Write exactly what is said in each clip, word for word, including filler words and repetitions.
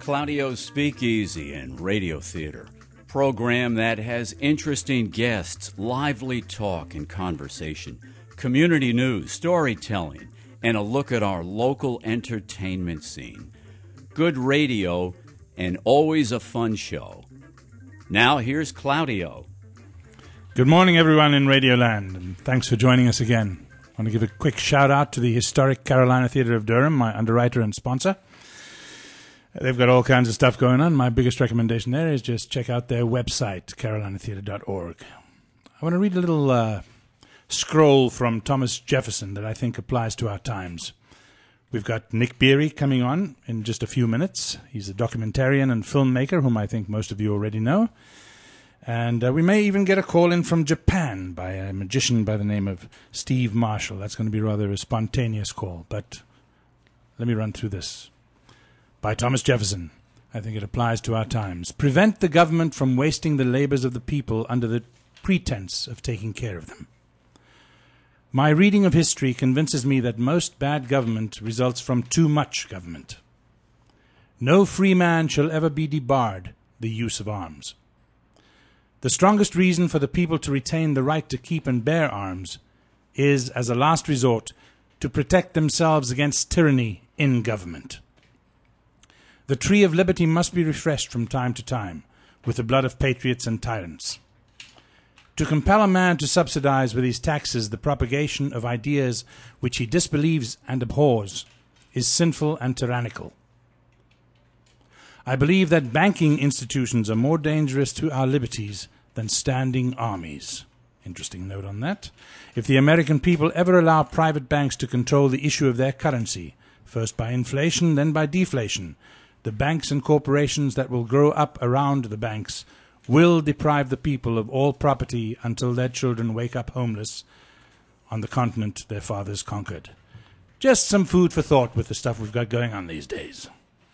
Claudio's Speakeasy and Radio Theater, program that has interesting guests, lively talk and conversation, community news, storytelling, and a look at our local entertainment scene. Good radio and always a fun show. Now here's Claudio. Good morning, everyone in Radioland, and thanks for joining us again. I want to give a quick shout-out to the historic Carolina Theater of Durham, my underwriter and sponsor. They've got all kinds of stuff going on. My biggest recommendation there is just check out their website, carolina theater dot org. I want to read a little uh, scroll from Thomas Jefferson that I think applies to our times. We've got Nick Beery coming on in just a few minutes. He's a documentarian and filmmaker, whom I think most of you already know. And uh, we may even get a call in from Japan by a magician by the name of Steve Marshall. That's going to be rather a spontaneous call, but let me run through this. By Thomas Jefferson. I think it applies to our times. Prevent the government from wasting the labors of the people under the pretense of taking care of them. My reading of history convinces me that most bad government results from too much government. No free man shall ever be debarred the use of arms. The strongest reason for the people to retain the right to keep and bear arms is, as a last resort, to protect themselves against tyranny in government. The tree of liberty must be refreshed from time to time with the blood of patriots and tyrants. To compel a man to subsidize with his taxes the propagation of ideas which he disbelieves and abhors is sinful and tyrannical. I believe that banking institutions are more dangerous to our liberties than standing armies. Interesting note on that. If the American people ever allow private banks to control the issue of their currency, first by inflation, then by deflation, the banks and corporations that will grow up around the banks will deprive the people of all property until their children wake up homeless on the continent their fathers conquered. Just some food for thought with the stuff we've got going on these days.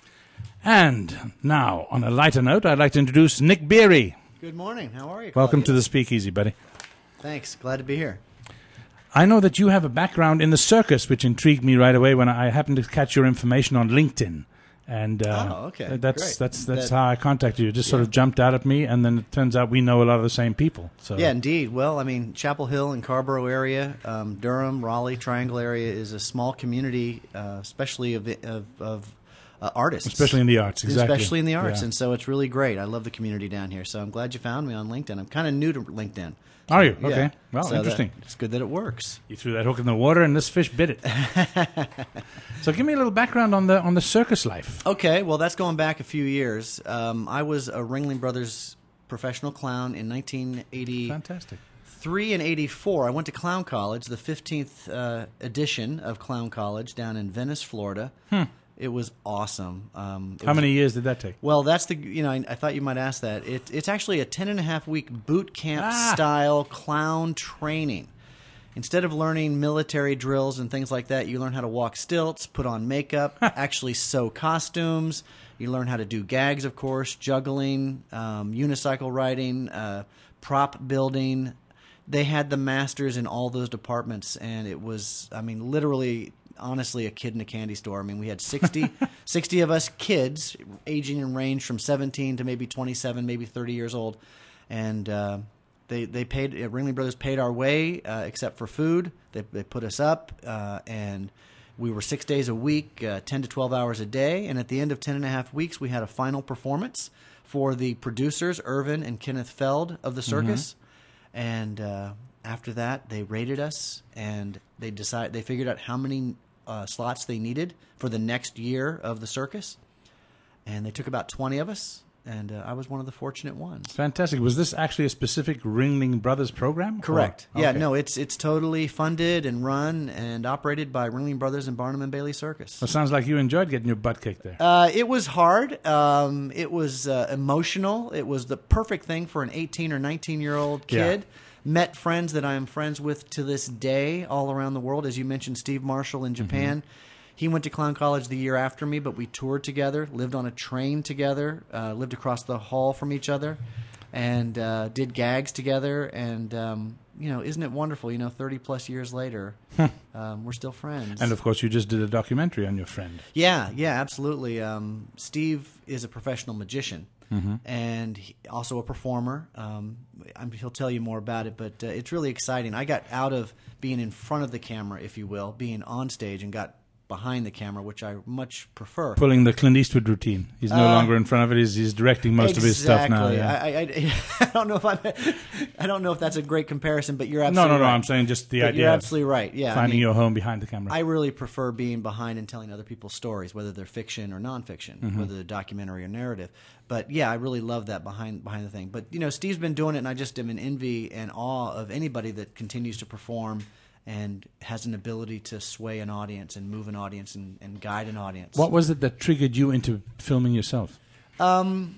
And now, on a lighter note, I'd like to introduce Nick Beery. Good morning. How are you, Claudia? Welcome to the Speakeasy, buddy. Thanks. Glad to be here. I know that you have a background in the circus, which intrigued me right away when I happened to catch your information on LinkedIn. And uh, oh, okay. that's Great. that's that's that, how I contacted you. It just yeah. sort of jumped out at me, and then it turns out we know a lot of the same people. So yeah, indeed. Well, I mean, Chapel Hill and Carrboro area, um, Durham, Raleigh, Triangle area is a small community, uh, especially of of, of uh, artists, especially in the arts, exactly. Especially in the arts, yeah. and so it's really great. I love the community down here. So I'm glad you found me on LinkedIn. I'm kind of new to LinkedIn. Are you? Yeah. Okay. Well, so interesting. That, it's good that it works. You threw that hook in the water, and this fish bit it. So, give me a little background on the on the circus life. Okay. Well, that's going back a few years. Um, I was a Ringling Brothers professional clown in nineteen eighty. Fantastic. Three and eighty-four. I went to Clown College, the fifteenth uh, edition of Clown College, down in Venice, Florida. Hmm. It was awesome. Um, it How was, many years did that take? Well, that's the you know I, I thought you might ask that. It, it's actually a ten and a half week boot camp ah. style clown training. Instead of learning military drills and things like that, you learn how to walk stilts, put on makeup, actually sew costumes. You learn how to do gags, of course, juggling, um, unicycle riding, uh, prop building. They had the masters in all those departments, and it was, I mean, literally, honestly, a kid in a candy store. I mean, we had sixty, sixty of us kids, aging in range from seventeen to maybe twenty-seven, maybe thirty years old, and uh, they they paid. Uh, Ringling Brothers paid our way, uh, except for food. They they put us up, uh, and we were six days a week, uh, ten to twelve hours a day. And at the end of ten and a half weeks, we had a final performance for the producers, Irvin and Kenneth Feld of the circus. Mm-hmm. And uh, after that, they rated us, and they decided they figured out how many uh, slots they needed for the next year of the circus, and they took about twenty of us, and uh, I was one of the fortunate ones. Fantastic. Was this actually a specific Ringling Brothers program? Correct. Or? Yeah, okay. no, it's it's totally funded and run and operated by Ringling Brothers and Barnum and Bailey Circus. Well, sounds like you enjoyed getting your butt kicked there. Uh, it was hard. Um, it was uh, emotional. It was the perfect thing for an eighteen or nineteen-year-old kid. Yeah. Met friends that I am friends with to this day all around the world. As you mentioned, Steve Marshall in Japan. Mm-hmm. He went to Clown College the year after me, but we toured together, lived on a train together, uh, lived across the hall from each other, and uh, did gags together. And, um, you know, isn't it wonderful? You know, thirty plus years later, um, we're still friends. And of course, you just did a documentary on your friend. Yeah, yeah, absolutely. Um, Steve is a professional magician. Mm-hmm. And he, also a performer. Um, I'm, he'll tell you more about it, but uh, it's really exciting. I got out of being in front of the camera, if you will, being on stage, and got behind the camera, which I much prefer. Pulling the Clint Eastwood routine. He's no Uh, longer in front of it. He's, he's directing most exactly. of his stuff now. Yeah. I, I, I don't know if I, I don't know if that's a great comparison, but you're no, absolutely no, no. right. I'm saying just the But idea you're of absolutely right. Yeah, finding I mean, your home behind the camera. I really prefer being behind and telling other people's stories, whether they're fiction or nonfiction, Mm-hmm. whether they're documentary or narrative. But yeah, I really love that behind behind the thing. But you know, Steve's been doing it, and I just am in envy and awe of anybody that continues to perform and has an ability to sway an audience and move an audience and, and guide an audience. What was it that triggered you into filming yourself? Um,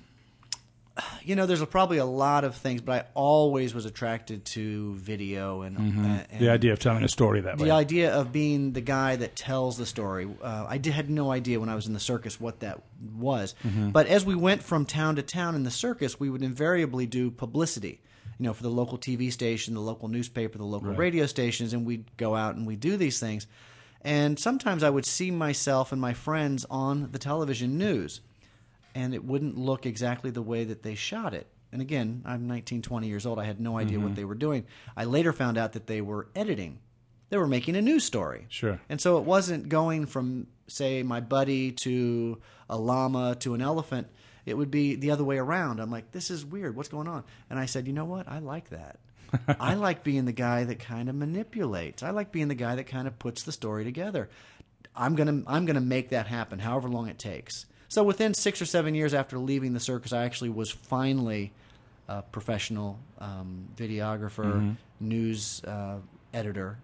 you know, there's a, probably a lot of things, but I always was attracted to video and, Mm-hmm. uh, and The idea of telling a story that the way. idea of being the guy that tells the story. Uh, I did, had no idea when I was in the circus what that was. Mm-hmm. But as we went from town to town in the circus, we would invariably do publicity, you know, for the local T V station, the local newspaper, the local Right. radio stations, and we'd go out and we'd do these things. And sometimes I would see myself and my friends on the television news, and it wouldn't look exactly the way that they shot it. And again, I'm nineteen, twenty years old. I had no idea Mm-hmm. what they were doing. I later found out that they were editing. They were making a news story. Sure. And so it wasn't going from, say, my buddy to a llama to an elephant. It would be the other way around. I'm like, this is weird. What's going on? And I said, you know what? I like that. I like being the guy that kind of manipulates. I like being the guy that kind of puts the story together. I'm gonna I'm gonna make that happen, however long it takes. So within six or seven years after leaving the circus, I actually was finally a professional um, videographer, Mm-hmm. news uh, editor,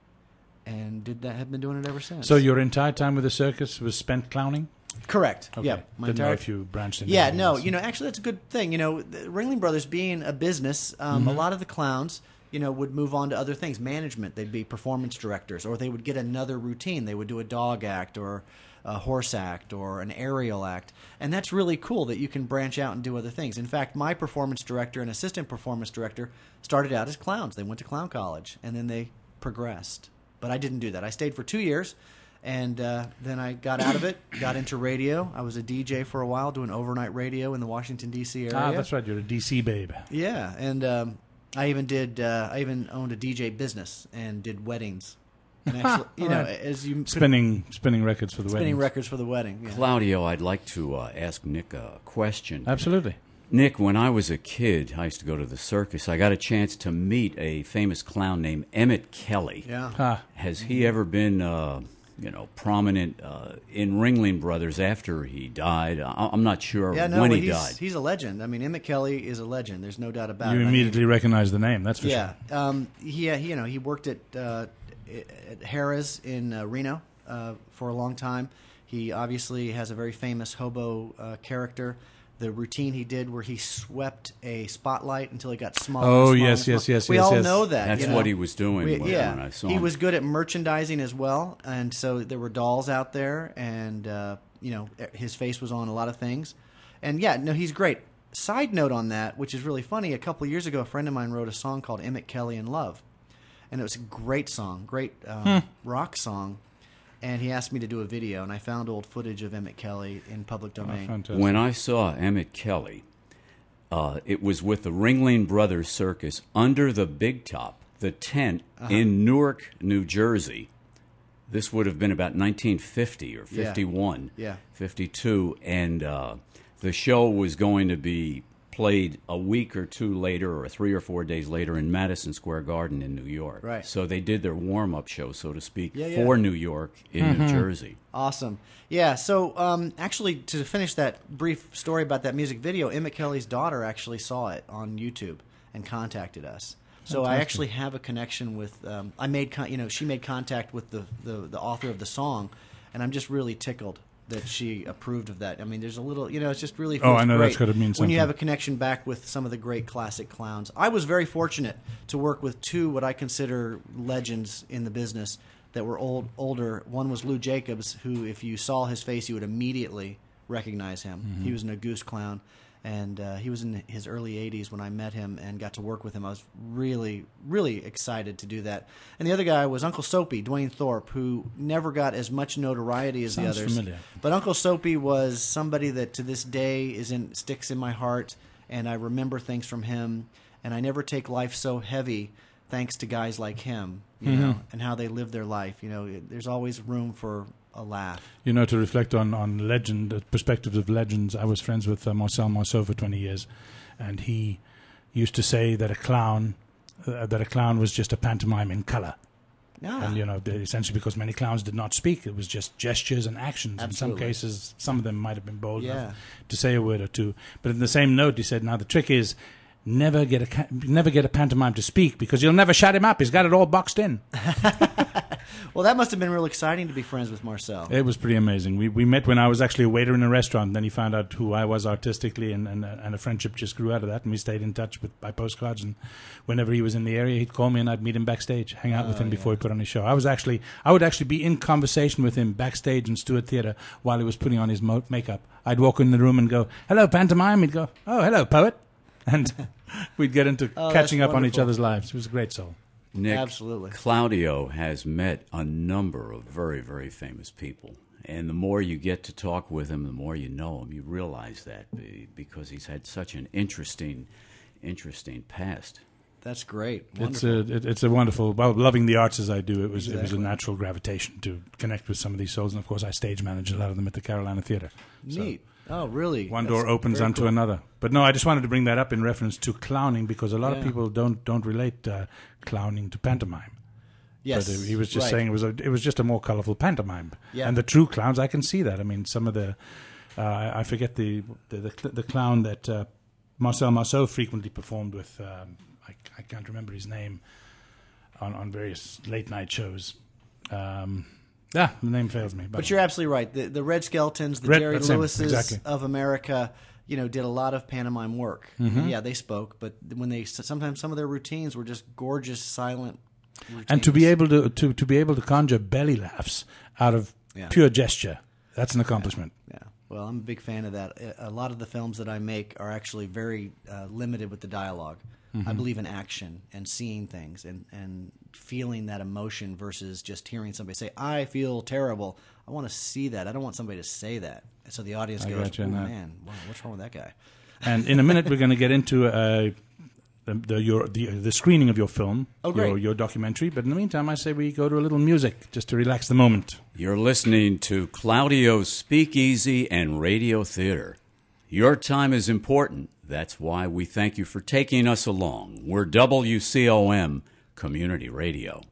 and did that. Have been doing it ever since. So your entire time with the circus was spent clowning? Correct. Okay. Yeah. Didn't know if you branched into Yeah, anything no. else. You know, actually, that's a good thing. You know, the Ringling Brothers being a business, um, Mm-hmm. a lot of the clowns, you know, would move on to other things. Management, they'd be performance directors, or they would get another routine. They would do a dog act or a horse act or an aerial act. And that's really cool that you can branch out and do other things. In fact, my performance director and assistant performance director started out as clowns. They went to clown college, and then they progressed. But I didn't do that. I stayed for two years. And uh, then I got out of it, got into radio. I was a D J for a while, doing overnight radio in the Washington, D C area. Ah, that's right. You're a D C babe. Yeah, and um, I even did. Uh, I even owned a D J business and did weddings. And actually, you know, Alright. as you Spinning, spinning records for the spinning weddings. records for the wedding. Yeah. Claudio, I'd like to uh, ask Nick a question. Absolutely. Nick, when I was a kid, I used to go to the circus. I got a chance to meet a famous clown named Emmett Kelly. Yeah. Ah, Has he ever been, uh, you know, prominent uh, in Ringling Brothers after he died? I- I'm not sure Yeah, no, when well, he he's, died. he's a legend. I mean, Emmett Kelly is a legend. There's no doubt about you it. I mean, immediately recognize the name. That's for yeah, sure. um, he, uh, he, you know, he worked at uh, at Harrah's in uh, Reno uh, for a long time. He obviously has a very famous hobo uh, character. The routine he did where he swept a spotlight until it got smaller. Oh, and smaller yes, and smaller. yes, yes, We yes, all yes. know that. That's you know? what he was doing We- when, yeah, when I saw he him. was good at merchandising as well, and so there were dolls out there, and uh, you know his face was on a lot of things, and yeah, no, he's great. Side note on that, which is really funny. A couple of years ago, a friend of mine wrote a song called "Emmett Kelly in Love," and it was a great song, great um, rock song. And he asked me to do a video, and I found old footage of Emmett Kelly in public Oh, domain. fantastic. When I saw Emmett Kelly, uh, it was with the Ringling Brothers Circus under the Big Top, the tent Uh-huh. in Newark, New Jersey. This would have been about nineteen fifty or Yeah. fifty-one, Yeah. fifty-two, and uh, the show was going to be played a week or two later or three or four days later in Madison Square Garden in New York. Right. So they did their warm-up show, so to speak, Yeah, yeah. for New York in New Jersey. Awesome. Yeah, so um, actually, to finish that brief story about that music video, Emmett Kelly's daughter actually saw it on YouTube and contacted us. So I Fantastic. actually have a connection with. Um, I made, con- you know, she made contact with the, the the author of the song, and I'm just really tickled that she approved of that. I mean, there's a little, you know, it's just really. Oh, feels I know that's great gotta mean when something. you have a connection back with some of the great classic clowns. I was very fortunate to work with two what I consider legends in the business that were old, older. One was Lou Jacobs, who, if you saw his face, you would immediately recognize him. Mm-hmm. He was an Auguste clown. And uh, he was in his early eighties when I met him and got to work with him. I was really, really excited to do that. And the other guy was Uncle Soapy, Dwayne Thorpe, who never got as much notoriety as Sounds the others. familiar. But Uncle Soapy was somebody that to this day is in, sticks in my heart, and I remember things from him. And I never take life so heavy thanks to guys like him, you Mm-hmm. know, and how they live their life. You know, it, there's always room for a laugh. You know, to reflect on, on legend, the perspectives of legends, I was friends with uh, Marcel Marceau for twenty years, and he used to say that a clown, uh, that a clown was just a pantomime in color. Yeah. And, you know, they- essentially because many clowns did not speak. It was just gestures and actions. Absolutely. In some cases, some of them might have been bold Yeah. enough to say a word or two. But in the same note, he said, now the trick is never get a ca- never get a pantomime to speak because you'll never shut him up. He's got it all boxed in. Well, that must have been real exciting to be friends with Marcel. It was pretty amazing. We we met when I was actually a waiter in a restaurant. Then he found out who I was artistically, and, and, and a friendship just grew out of that. And we stayed in touch with by postcards. And whenever he was in the area, he'd call me, and I'd meet him backstage, hang out with him before he put on his show. I was actually I would actually be in conversation with him backstage in Stewart Theatre while he was putting on his mo- makeup. I'd walk in the room and go, "Hello, pantomime." He'd go, "Oh, hello, poet," and we'd get into Oh, catching that's up on each wonderful. other's lives. It was a great soul. Nick, Absolutely. Claudio has met a number of very, very famous people. And the more you get to talk with him, the more you know him. You realize that be- because he's had such an interesting, interesting past. That's great. It's Wonderful. a it, it's a wonderful. Well, loving the arts as I do, it was it was a Exactly. natural gravitation to connect with some of these souls, and of course, I stage manage a lot of them at the Carolina Theatre. So Neat. Oh, really? one That's door opens very onto cool. another. But no, I just wanted to bring that up in reference to clowning because a lot Yeah. of people don't don't relate uh, clowning to pantomime. Yes. But uh, he was just right. saying it was a it was just a more colorful pantomime. Yeah. And the true clowns, I can see that. I mean, some of the uh, I I forget the the the, cl- the clown that uh, Marcel Marceau frequently performed with. Um, I, I can't remember his name on on various late night shows. Um, yeah, the name fails me. But you're absolutely right. The, the Red Skeletons, the Red- Jerry that's him, Lewises exactly. of America, you know, did a lot of pantomime work. Mm-hmm. Yeah, they spoke, but when they sometimes some of their routines were just gorgeous, silent routines. And to be able to, to, to be able to conjure belly laughs out of Yeah. pure gesture, that's an accomplishment. Yeah. Well, I'm a big fan of that. A a lot of the films that I make are actually very uh, limited with the dialogue. Mm-hmm. I believe in action and seeing things and, and feeling that emotion versus just hearing somebody say, I feel terrible. I want to see that. I don't want somebody to say that. And so the audience I goes, got you oh, on that. man, wow, what's wrong with that guy? And in a minute, we're going to get into uh, the, the, your, the, the screening of your film, Oh, great. your, your documentary. But in the meantime, I say we go to a little music just to relax the moment. You're listening to Claudio's Speakeasy and Radio Theater. Your time is important. That's why we thank you for taking us along. We're W C O M Community Radio.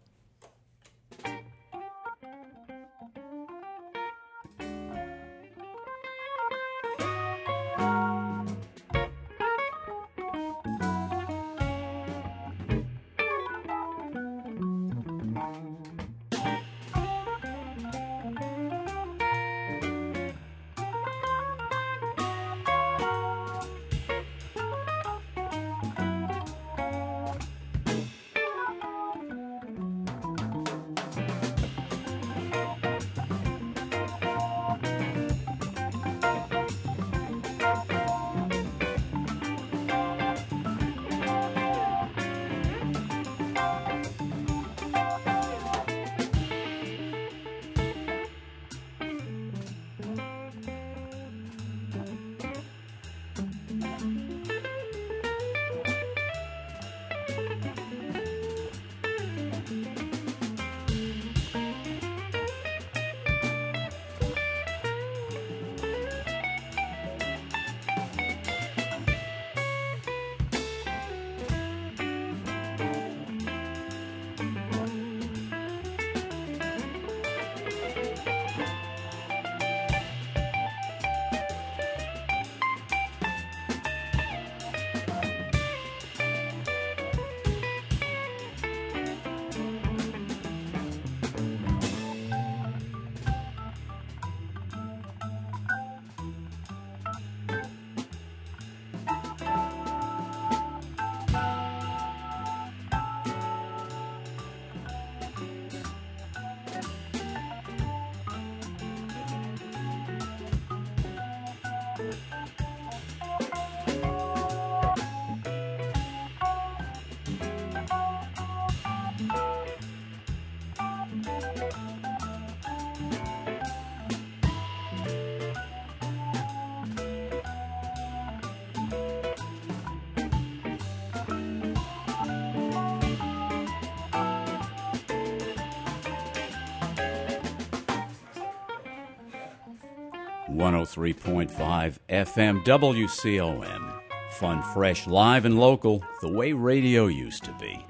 one oh three point five F M W C O M. Fun, fresh, live, and local, the way radio used to be.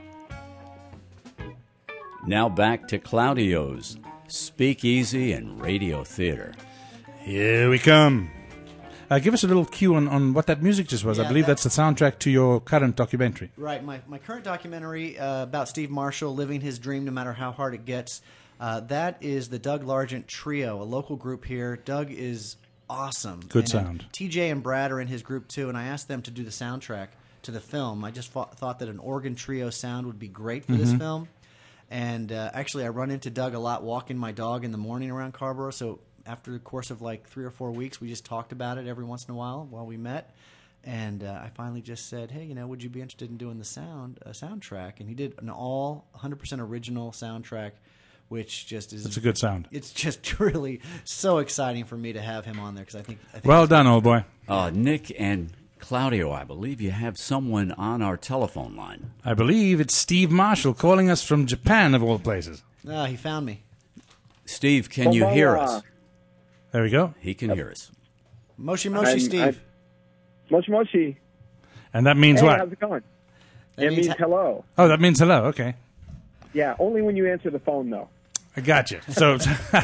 Now back to Claudio's Speakeasy and Radio Theater. Here we come. Uh, give us a little cue on, on what that music just was. Yeah, I believe that- that's the soundtrack to your current documentary. Right, my, my current documentary uh, about Steve Marshall living his dream no matter how hard it gets. Uh, that is the Doug Largent Trio, a local group here. Doug is awesome. Good and, sound. Uh, T J and Brad are in his group too, and I asked them to do the soundtrack to the film. I just thought, thought that an organ trio sound would be great for Mm-hmm. this film. And uh, actually, I run into Doug a lot walking my dog in the morning around Carrboro, so after the course of like three or four weeks, we just talked about it every once in a while while we met. And uh, I finally just said, hey, you know, would you be interested in doing the sound uh, soundtrack? And he did an all one hundred percent original soundtrack, which just is... It's a good sound. It's just really so exciting for me to have him on there because I think... I think Well done, old boy. Uh, Nick and Claudio, I believe you have someone on our telephone line. I believe it's Steve Marshall calling us from Japan, of all places. Ah, he found me. Steve, can you hear us? There we go. He can hear us. Moshi Moshi, I'm- Steve. I'm- Moshi Moshi. And that means Hey, what? how's it going? That it means means ha- hello. Oh, that means hello. Okay. Yeah, only when you answer the phone, though. I got you. So,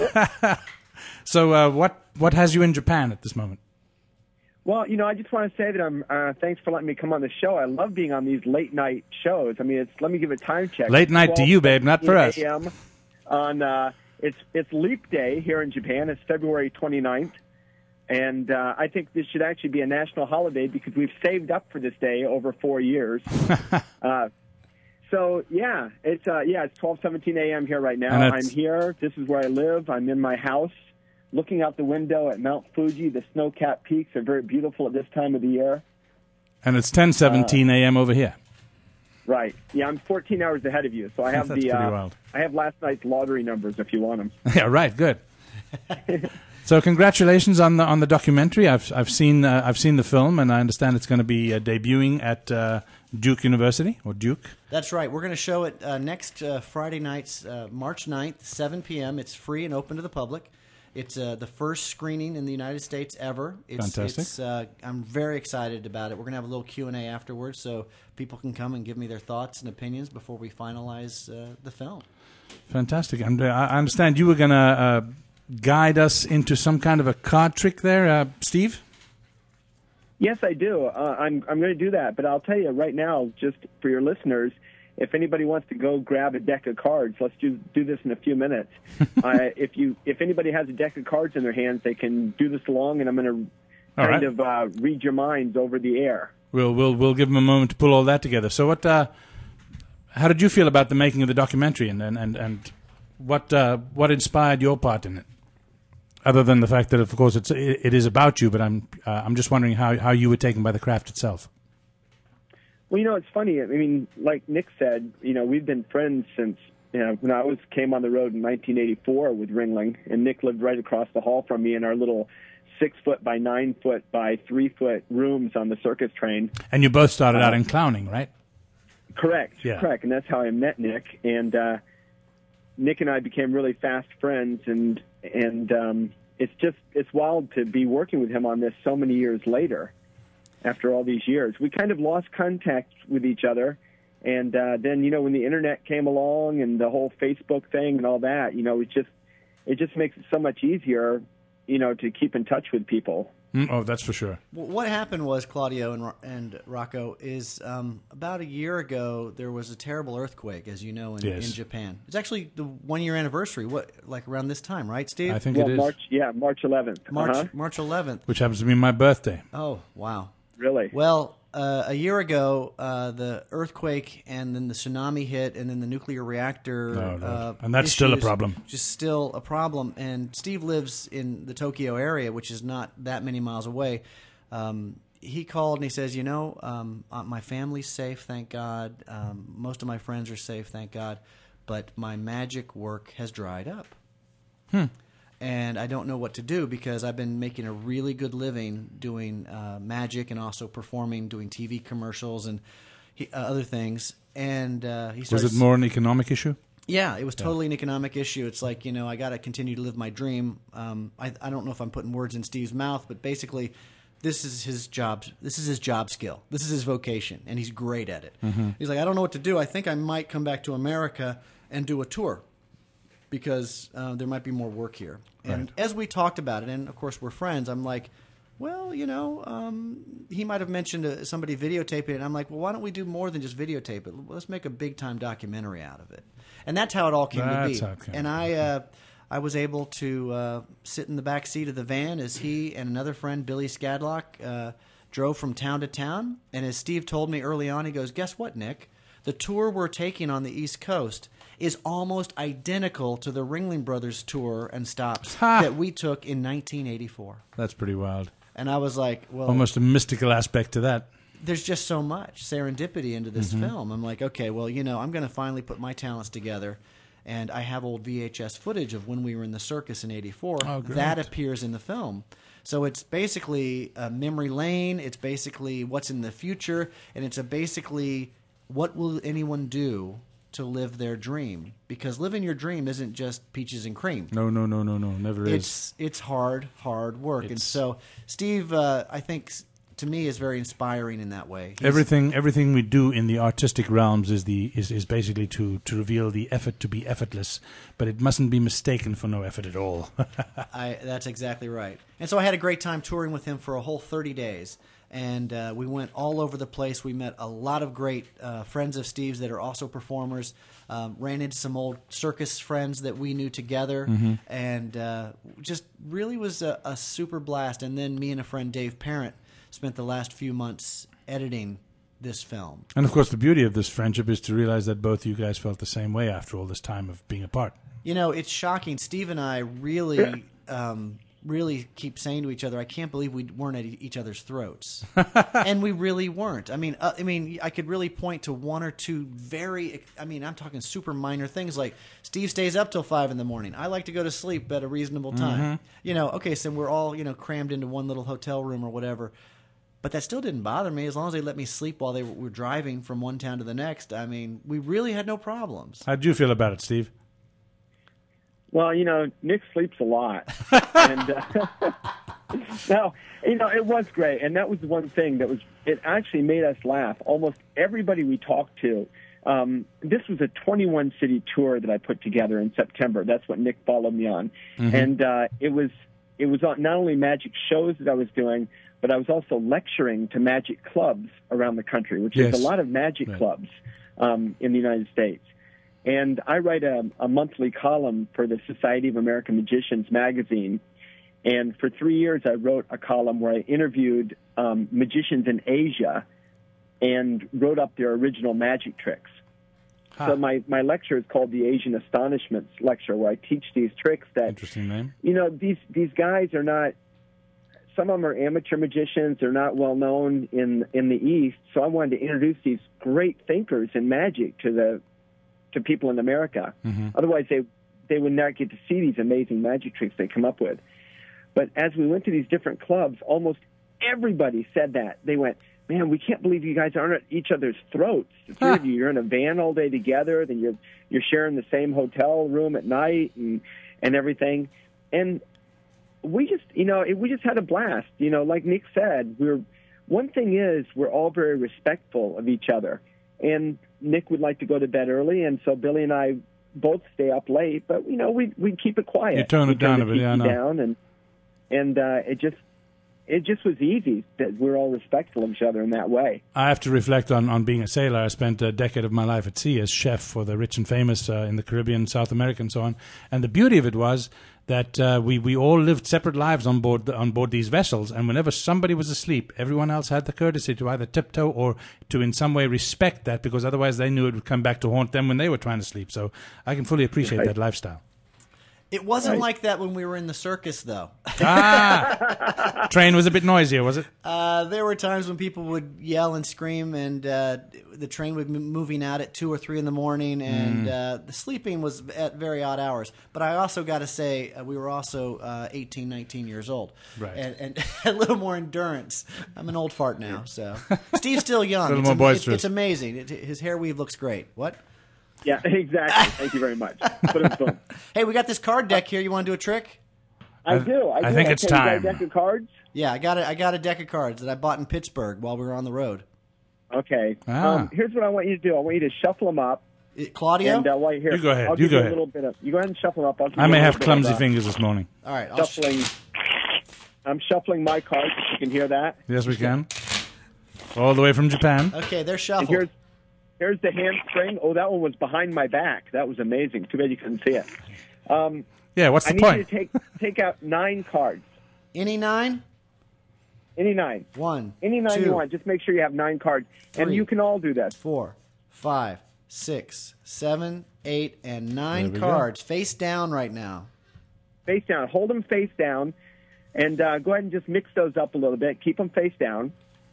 so uh, what what has you in Japan at this moment? Well, you know, I just want to say that I'm. Uh, thanks for letting me come on the show. I love being on these late night shows. I mean, it's. Let me give a time check. Late night to you, babe, not for us. A M on uh, it's it's Leap Day here in Japan. It's February twenty-ninth. And uh, I think this should actually be a national holiday because we've saved up for this day over four years. uh, so yeah, it's uh, yeah, it's twelve seventeen a.m. here right now. And I'm it's- here. This is where I live. I'm in my house, looking out the window at Mount Fuji. The snow-capped peaks are very beautiful at this time of the year. And it's ten seventeen a.m. over here. Right. Yeah, I'm fourteen hours ahead of you, so I have That's the pretty uh, wild. I have last night's lottery numbers if you want them. Yeah, right. Good. So, congratulations on the on the documentary. I've I've seen uh, I've seen the film, and I understand it's going to be uh, debuting at uh, Duke University or Duke. That's right. We're going to show it uh, next uh, Friday nights, uh, March ninth, seven p.m. It's free and open to the public. It's uh, the first screening in the United States ever. It's, Fantastic. It's, uh, I'm very excited about it. We're going to have a little Q and A afterwards so people can come and give me their thoughts and opinions before we finalize uh, the film. Fantastic. And uh, I understand you were going to uh, guide us into some kind of a card trick there, uh, Steve? Yes, I do. Uh, I'm I'm going to do that, but I'll tell you right now, just for your listeners, if anybody wants to go grab a deck of cards, let's do do this in a few minutes. uh, if you if anybody has a deck of cards in their hands, they can do this along, and I'm going to All kind right. of uh, read your minds over the air. We'll we'll we'll give them a moment to pull all that together. So, what? Uh, how did you feel about the making of the documentary, and and and, and what uh, what inspired your part in it? Other than the fact that, of course, it's it, it is about you, but I'm uh, I'm just wondering how how you were taken by the craft itself. Well, you know, it's funny. I mean, like Nick said, you know, we've been friends since, you know, when I was came on the road in nineteen eighty-four with Ringling, and Nick lived right across the hall from me in our little six foot by nine foot by three foot rooms on the circus train. And you both started out Uh, in clowning, right? Correct. Yeah. Correct. And that's how I met Nick. And uh, Nick and I became really fast friends. And and um, it's just it's wild to be working with him on this so many years later. After all these years, we kind of lost contact with each other. And uh, then, you know, when the internet came along and the whole Facebook thing and all that, you know, it just it just makes it so much easier, you know, to keep in touch with people. Mm, oh, that's for sure. Well, what happened was, Claudio and, Ro- and Rocco, is um, about a year ago there was a terrible earthquake, as you know, in, Yes. in Japan. It's actually the one year anniversary. What, like around this time, right, Steve? I think Well, it is, March, yeah, March eleventh. March Uh-huh. March eleventh. which happens to be my birthday. Oh, wow. Really? Well, uh, a year ago, uh, the earthquake and then the tsunami hit, and then the nuclear reactor. Oh, Lord. uh, And that's still a issues, problem. Just still a problem. And Steve lives in the Tokyo area, which is not that many miles away. Um, he called and he says, you know, um, uh, my family's safe, thank God. Um, most of my friends are safe, thank God. But my magic work has dried up. Hmm. And I don't know what to do because I've been making a really good living doing uh, magic and also performing, doing T V commercials and he, uh, other things. And uh, he starts, Was it more an economic issue? Yeah, it was totally an economic issue. It's like, you know, I got to continue to live my dream. Um, I, I don't know if I'm putting words in Steve's mouth, but basically, this is his job. This is his job skill. This is his vocation, and he's great at it. Mm-hmm. He's like, I don't know what to do. I think I might come back to America and do a tour because uh, there might be more work here. And Right. as we talked about it, and of course we're friends, I'm like, well, you know, um, he might have mentioned uh, somebody videotaping it. And I'm like, well, why don't we do more than just videotape it? Let's make a big-time documentary out of it. And that's how it all came That's to how be. it came And to I, uh, I was able to uh, sit in the back seat of the van as he and another friend, Billy Skadlock, uh, drove from town to town. And as Steve told me early on, he goes, guess what, Nick? The tour we're taking on the East Coast is almost identical to the Ringling Brothers tour and stops Ha! that we took in nineteen eighty-four. That's pretty wild. And I was like, well, Almost a mystical aspect to that. there's just so much serendipity into this film. I'm like, okay, well, you know, I'm going to finally put my talents together. And I have old V H S footage of when we were in the circus in eighty-four. Oh, great. That appears in the film. So it's basically a memory lane. It's basically what's in the future. And it's a basically what will anyone do to live their dream? Because living your dream isn't just peaches and cream. No, no, no, no, no. Never is. It's it's hard, hard work. And It's- so Steve, uh, I think, s- to me, is very inspiring in that way. He's- Everything, everything we do in the artistic realms is the is, is basically to, to reveal the effort to be effortless, but it mustn't be mistaken for no effort at all. I, that's exactly right. And so I had a great time touring with him for a whole thirty days. And uh, we went all over the place. We met a lot of great uh, friends of Steve's that are also performers. Um, ran into some old circus friends that we knew together. Mm-hmm. And uh, just really was a, a super blast. And then me and a friend, Dave Parent, spent the last few months editing this film. And of course, the beauty of this friendship is to realize that both you guys felt the same way after all this time of being apart. You know, it's shocking. Steve and I really, um, really keep saying to each other, "I can't believe we weren't at e- each other's throats," and we really weren't. I mean, uh, I mean, I could really point to one or two very, I mean, I'm talking super minor things like Steve stays up till five in the morning. I like to go to sleep at a reasonable time. Mm-hmm. You know, okay, so we're all you know crammed into one little hotel room or whatever. But that still didn't bother me as long as they let me sleep while they were, were driving from one town to the next. I mean, we really had no problems. How did you feel about it, Steve? Well, you know, Nick sleeps a lot, and uh, no, you know, it was great, and that was the one thing that was. It actually made us laugh. Almost everybody we talked to. Um, this was a twenty-one city tour that I put together in September. That's what Nick followed me on, mm-hmm. and uh, it was it was not only magic shows that I was doing, but I was also lecturing to magic clubs around the country, which Yes. is a lot of magic Right. clubs um, in the United States. And I write a, a monthly column for the Society of American Magicians magazine. And for three years, I wrote a column where I interviewed um, magicians in Asia and wrote up their original magic tricks. Huh. So my, my lecture is called the Asian Astonishments Lecture, where I teach these tricks that, Interesting name. you know, these, these guys are not, some of them are amateur magicians. They're not well known in, in the East. So I wanted to introduce these great thinkers in magic to the to people in America. Mm-hmm. Otherwise, they they would not get to see these amazing magic tricks they come up with. But as we went to these different clubs, almost everybody said that. They went, man, we can't believe you guys aren't at each other's throats. The three Huh. of you, you're in a van all day together, then you're you're sharing the same hotel room at night and and everything. And we just, you know, it, we just had a blast. You know, like Nick said, we're one thing is we're all very respectful of each other. And Nick would like to go to bed early, and so Billy and I both stay up late. But you know, we we keep it quiet. You tone it We turn down a the bit, yeah, I T V know. down, and and uh, it just it just was easy that we're all respectful of each other in that way. I have to reflect on, on being a sailor. I spent a decade of my life at sea as chef for the rich and famous uh, in the Caribbean, South America, and so on. And the beauty of it was that uh, we, we all lived separate lives on board on board these vessels. And whenever somebody was asleep, everyone else had the courtesy to either tiptoe or to in some way respect that, because otherwise they knew it would come back to haunt them when they were trying to sleep. So I can fully appreciate Right. that lifestyle. It wasn't Right. like that when we were in the circus, though. Ah, train was a bit noisier, was it? Uh, there were times when people would yell and scream, and uh, the train would be moving out at two or three in the morning, and Mm. uh, the sleeping was at very odd hours. But I also got to say, uh, we were also uh, eighteen, nineteen years old, Right. and, and a little more endurance. I'm an old fart now, so Steve's still young. A little it's more am- it- boisterous. it's amazing. It, his hair weave looks great. What? Yeah, exactly. Thank you very much. Boom, boom. Hey, we got this card deck here. You want to do a trick? I do. I, I do. think it's okay, you got a time. deck of cards? Yeah, I got a, I got a deck of cards that I bought in Pittsburgh while we were on the road. Okay. Ah. Um, here's what I want you to do. I want you to shuffle them up. It, Claudio? And uh, while you're here, You go ahead. I'll You give go you ahead. a little bit of. You go ahead and shuffle them up. I'll give I you may a have little bit clumsy of, uh, fingers this morning. All right. I'll sh- Shuffling. I'm shuffling my cards. If you can hear that. Yes, we can. All the way from Japan. okay, they're And shuffled. here's here's the handspring. Oh, that one was behind my back. That was amazing. Too bad you couldn't see it. Um, Yeah, what's I the need point? you to take take out nine cards. Any nine? Any nine. One, Any nine two, you want. Just make sure you have nine cards. And three. you can all do this. four, five, six, seven, eight, and nine There we go. cards face down right now. Face down. Hold them face down. And uh, go ahead and just mix those up a little bit. Keep them face down.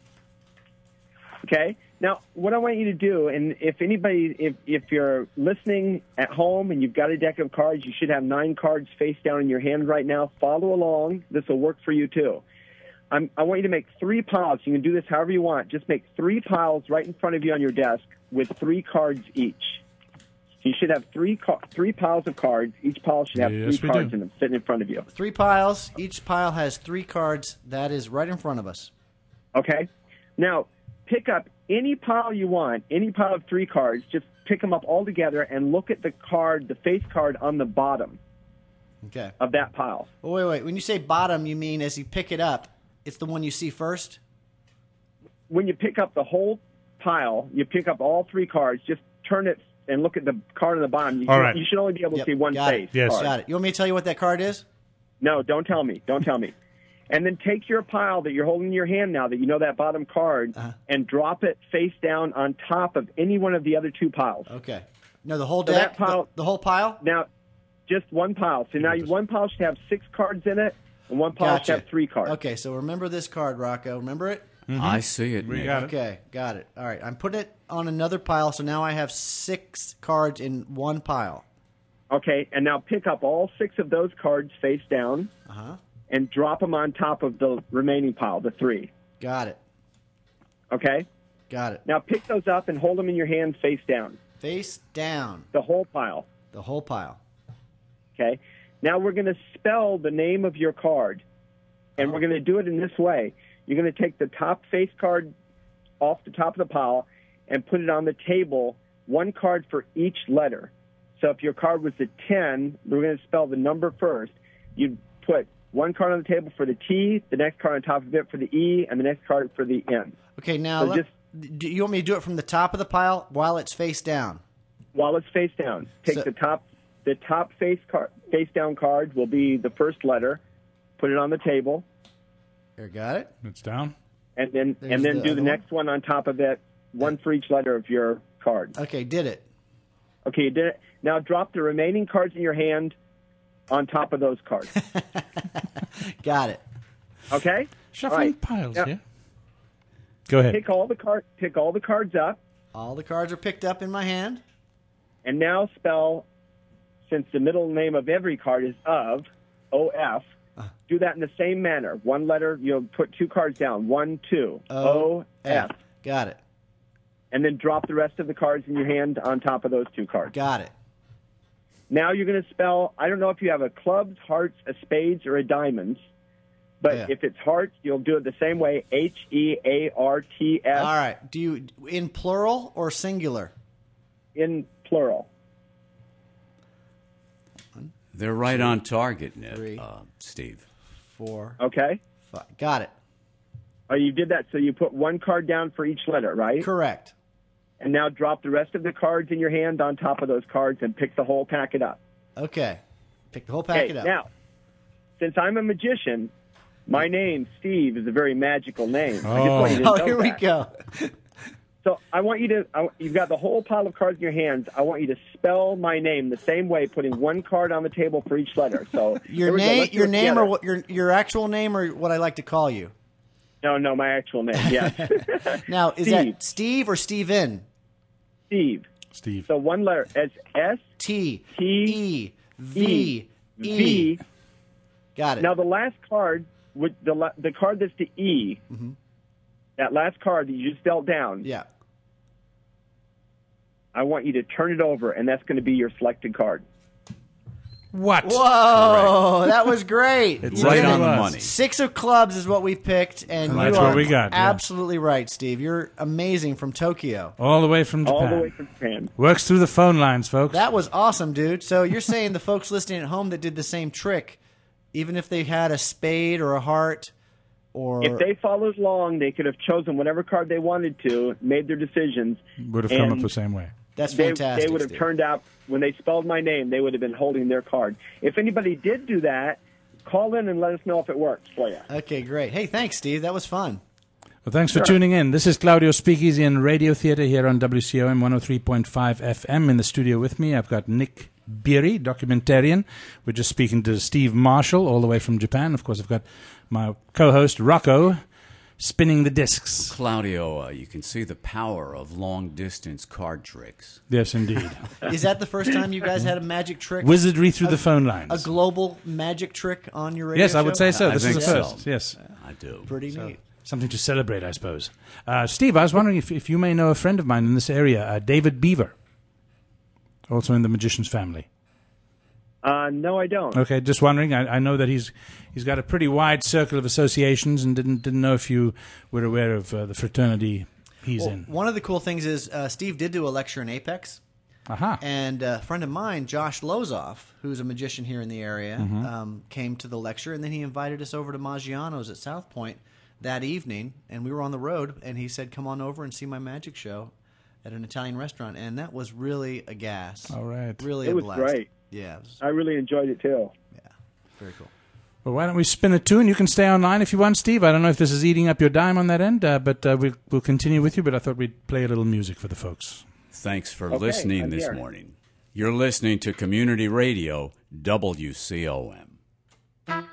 Okay? Now, what I want you to do, and if anybody, if, if you're listening at home and you've got a deck of cards, you should have nine cards face down in your hand right now. Follow along. This will work for you, too. I'm, I want you to make three piles. You can do this however you want. Just make three piles right in front of you on your desk with three cards each. You should have three car- three piles of cards. Each pile should have Yes, three we cards do. in them sitting in front of you. Three piles. Each pile has three cards. That is right in front of us. Okay? Now, pick up any pile you want, any pile of three cards. Just pick them up all together and look at the card, the face card on the bottom Okay. of that pile. Oh, wait, wait. When you say bottom, you mean as you pick it up, it's the one you see first? When you pick up the whole pile, you pick up all three cards, just turn it and look at the card on the bottom. You, All should, right. you should only be able Yep, to see one got face. it. Yes. card. Got it. You want me to tell you what that card is? No, don't tell me. Don't tell me. And then take your pile that you're holding in your hand now that you know that bottom card Uh-huh. and drop it face down on top of any one of the other two piles. Okay. No, the whole So deck? that pile- the, the whole pile? Now, just one pile. So now you, one pile should have six cards in it, and one pile Gotcha. should have three cards. Okay, so remember this card, Rocco. Remember it? I see it. We Nick. got it. Okay, got it. All right, I'm putting it on another pile, so now I have six cards in one pile. Okay, and now pick up all six of those cards face down Uh-huh. and drop them on top of the remaining pile, the three. Got it. Okay? Got it. Now pick those up and hold them in your hand face down, Face down. the whole pile. The whole pile. Okay? Now we're going to spell the name of your card, and we're going to do it in this way. You're going to take the top face card off the top of the pile and put it on the table, one card for each letter. So if your card was a ten, we're going to spell the number first. You'd put one card on the table for the T, the next card on top of it for the E, and the next card for the N. Okay, now, So let, just- do you want me to do it from the top of the pile while it's face down? While it's face down, take So- the top the top face card face down card will be the first letter. Put it on the table, Here, got it? It's down. and then There's and then the do the other next one on top of it, one for each letter of your card. Okay, did it. Okay, you did it. Now drop the remaining cards in your hand on top of those cards. Got it. Okay? Shuffling All right. piles, Now, yeah? Go ahead. Pick all the card pick all the cards up, All the cards are picked up in my hand. and now spell, since the middle name of every card is of, O F, do that in the same manner. One letter, you'll put two cards down. One, two. O, F. Got it. And then drop the rest of the cards in your hand on top of those two cards. Got it. Now you're going to spell, I don't know if you have a clubs, hearts, a spades, or a diamonds, but Yeah. if it's hearts, you'll do it the same way, H E A R T S All right. Do you in plural or singular? in plural. They're right on target, Nick, three. uh, Steve. Four, Okay? five. Got it. Oh, you did that, so you put one card down for each letter, right? Correct. And now drop the rest of the cards in your hand on top of those cards and pick the whole packet up. Okay. Pick the whole Okay, packet up. now, since I'm a magician, my name, Steve, is a very magical name. I just want you to Oh, know here we that. go. So I want you to, I, you've got the whole pile of cards in your hands. I want you to spell my name the same way, putting one card on the table for each letter. So Your here we go. name, Let's do your it name, or together. what? Your your actual name, or what I like to call you. No, no, my actual name, yes. Now, is Steve. that Steve or Steven? Steve. Steve. So one letter, it's S, T T, E V E, E. V. Got it. Now the last card, with the la- the card that's the E, that last card that you just dealt down, yeah. I want you to turn it over, and that's going to be your selected card. What? Whoa, that was great. It's Right really on the was. money. Six of clubs is what we've picked, and And you that's are what we got, yeah. absolutely right, Steve. You're amazing from Tokyo. All the way from Japan. All the way from Japan. Works through the phone lines, folks. That was awesome, dude. So you're saying the folks listening at home that did the same trick, even if they had a spade or a heart, or If they followed along, they could have chosen whatever card they wanted to, made their decisions. Would have come up and the same way. that's They, fantastic. they would have Steve. turned out, when they spelled my name, they would have been holding their card. If anybody did do that, call in and let us know if it works for you. Okay, great. Hey, thanks, Steve. That was fun. Well, thanks for tuning in. This is Claudio Speakeasy and Radio Theatre here on W C O M one oh three point five F M. In the studio with me, I've got Nick Beery, documentarian. We're just speaking to Steve Marshall, all the way from Japan. Of course, I've got my co-host, Rocco, spinning the discs. Claudio, uh, you can see the power of long-distance card tricks. Yes, indeed. Is that the first time you guys had a magic trick? Wizardry through the phone lines. A global magic trick on your radio Yes, I would show? say so. I This think is a so. first. Yes. I do. Pretty neat. Something to celebrate, I suppose. Uh, Steve, I was wondering if, if you may know a friend of mine in this area, uh, David Beaver, also in the Magician's family. Uh, no, I don't. Okay, just wondering. I, I know that he's he's got a pretty wide circle of associations, and didn't didn't know if you were aware of uh, the fraternity he's Well, in. one of the cool things is uh, Steve did do a lecture in Apex. Aha. And a friend of mine, Josh Lozoff, who's a magician here in the area, Mm-hmm. um, came to the lecture, and then he invited us over to Maggiano's at South Point that evening, and we were on the road, and he said, come on over and see my magic show at an Italian restaurant, and that was really a gas. All right. Really It a was blast. great. Yeah, it was I really enjoyed it, too. very cool. Well, why don't we spin a tune? You can stay online if you want, Steve. I don't know if this is eating up your dime on that end, uh, but uh, we'll, we'll continue with you. But I thought we'd play a little music for the folks. Thanks for Okay, listening I'm this here. morning. You're listening to Community Radio, W C O M.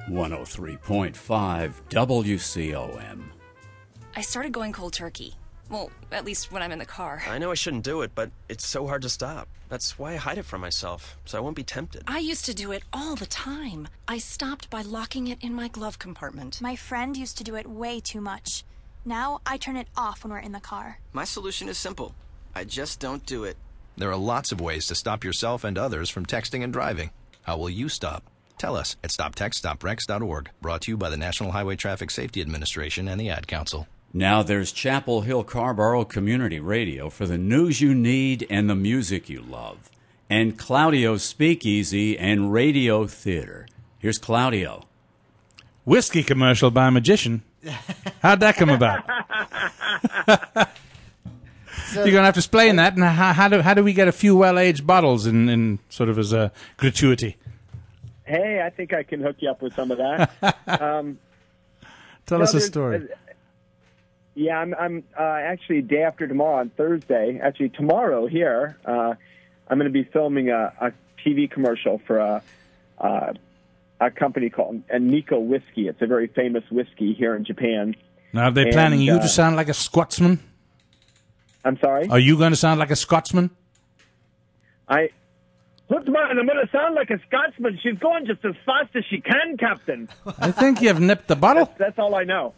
one oh three point five W C O M. I started going cold turkey. Well, at least when I'm in the car. I know I shouldn't do it, but it's so hard to stop. That's why I hide it from myself, so I won't be tempted. I used to do it all the time. I stopped by locking it in my glove compartment. My friend used to do it way too much. Now I turn it off when we're in the car. My solution is simple. I just don't do it. There are lots of ways to stop yourself and others from texting and driving. How will you stop? Tell us at stop text stop wrecks dot org. Brought to you by the National Highway Traffic Safety Administration and the Ad Council. Now there's Chapel Hill Carborough Community Radio for the news you need and the music you love. And Claudio's Speakeasy and Radio Theater. Here's Claudio. Whiskey commercial by a magician. How'd that come about? So, you're going to have to explain that. And how, how, do, how do we get a few well-aged bottles in, in sort of as a gratuity? Hey, I think I can hook you up with some of that. um, Tell us a story. Uh, Yeah, I'm, I'm uh, actually day after tomorrow on Thursday. Actually, tomorrow here, uh, I'm going to be filming a, a T V commercial for a, uh, a company called Nikko Whiskey. It's a very famous whiskey here in Japan. Now, are they and, planning you uh, to sound like a Scotsman? I'm sorry? Are you going to sound like a Scotsman? I... Look, man, I'm going to sound like a Scotsman. She's going just as fast as she can, Captain. I think you've nipped the bottle. That's, that's all I know.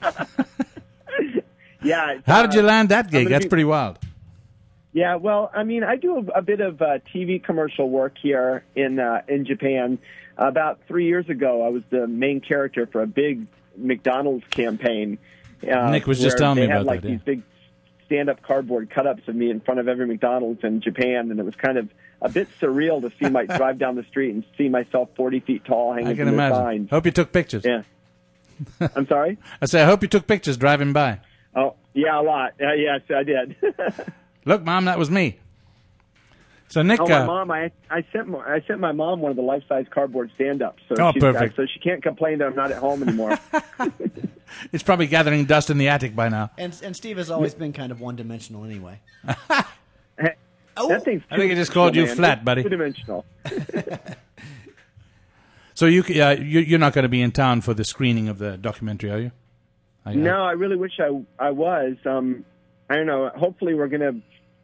Yeah. How uh, did you land that gig? That's be, pretty wild. Yeah, well, I mean, I do a, a bit of uh, T V commercial work here in uh, in Japan. About three years ago, I was the main character for a big McDonald's campaign. Uh, Nick was just telling me about had, like, that. Yeah. These big stand-up cardboard cut-ups of me in front of every McDonald's in Japan, and it was kind of a bit surreal to see my drive down the street and see myself forty feet tall hanging I can from the imagine. signs. Hope you took pictures. Yeah. I'm sorry? I say, I hope you took pictures driving by. Oh, yeah, a lot. Uh, yes, I did. Look, Mom, that was me. So, Nick... Oh, my uh, mom, I, I, sent my, I sent my mom one of the life-size cardboard stand-ups. So Oh, she's, perfect. So she can't complain that I'm not at home anymore. It's probably gathering dust in the attic by now. And and Steve has always been kind of one-dimensional anyway. Hey, Oh, that thing's I think it just called you man. flat, It's buddy. two-dimensional. So you, uh, you, you're not going to be in town for the screening of the documentary, are you? I, No, I really wish I, I was. Um, I don't know. Hopefully we're going to...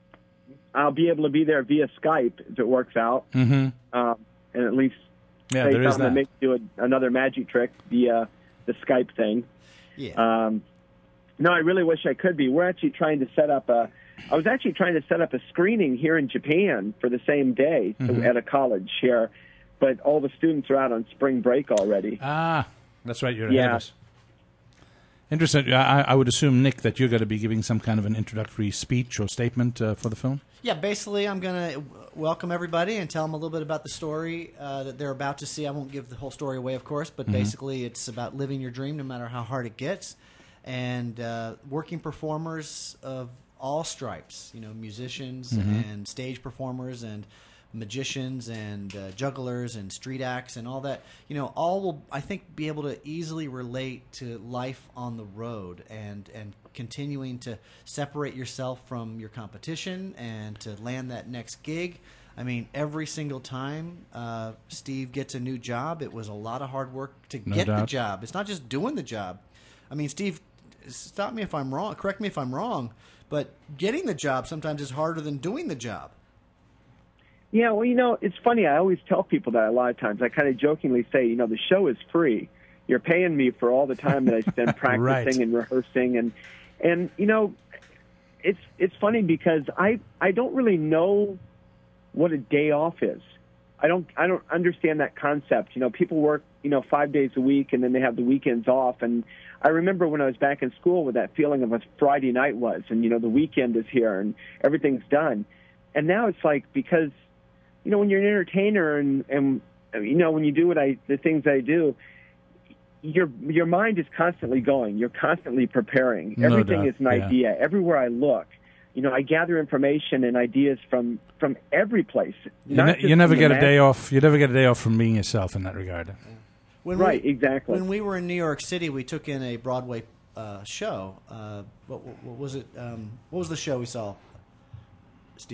I'll be able to be there via Skype if it works out. Mm-hmm. Um, and at least Yeah, say there is something to that. make do a, another magic trick via the Skype thing. yeah. Um, no, I really wish I could be. We're actually trying to set up a... I was actually trying to set up a screening here in Japan for the same day Mm-hmm. at a college here, but all the students are out on spring break already. Ah, that's right. You're ahead Yeah. of us. Interesting. I, I would assume, Nick, that you're going to be giving some kind of an introductory speech or statement uh, for the film. Yeah, basically, I'm going to welcome everybody and tell them a little bit about the story uh, that they're about to see. I won't give the whole story away, of course, but Mm-hmm. basically it's about living your dream no matter how hard it gets. And uh, working performers of all stripes, you know, musicians Mm-hmm. and stage performers and magicians and uh, jugglers and street acts and all that, you know, all will, I think, be able to easily relate to life on the road and, and continuing to separate yourself from your competition and to land that next gig. I mean, every single time uh, Steve gets a new job, it was a lot of hard work to No get the doubt. job. It's not just doing the job. I mean, Steve, stop me if I'm wrong, correct me if I'm wrong, but getting the job sometimes is harder than doing the job. Yeah, well, you know, it's funny. I always tell people that a lot of times. I kind of jokingly say, you know, the show is free. You're paying me for all the time that I spend practicing Right. and rehearsing, and and you know, it's it's funny because I I don't really know what a day off is. I don't I don't understand that concept. You know, people work, you know, five days a week and then they have the weekends off. And I remember when I was back in school what that feeling of a Friday night was, and you know, the weekend is here and everything's done. And now it's like, because you know, when you're an entertainer and and you know, when you do what I the things I do, your your mind is constantly going. You're constantly preparing. No Everything doubt, is an yeah. idea. Everywhere I look, you know, I gather information and ideas from from every place. You, not ne- just you never from the get a ma- day off. You never get a day off from being yourself in that regard. When Right, we, exactly. When we were in New York City, we took in a Broadway uh, show. Uh, what, what, what was it? Um, what was the show we saw, Steve?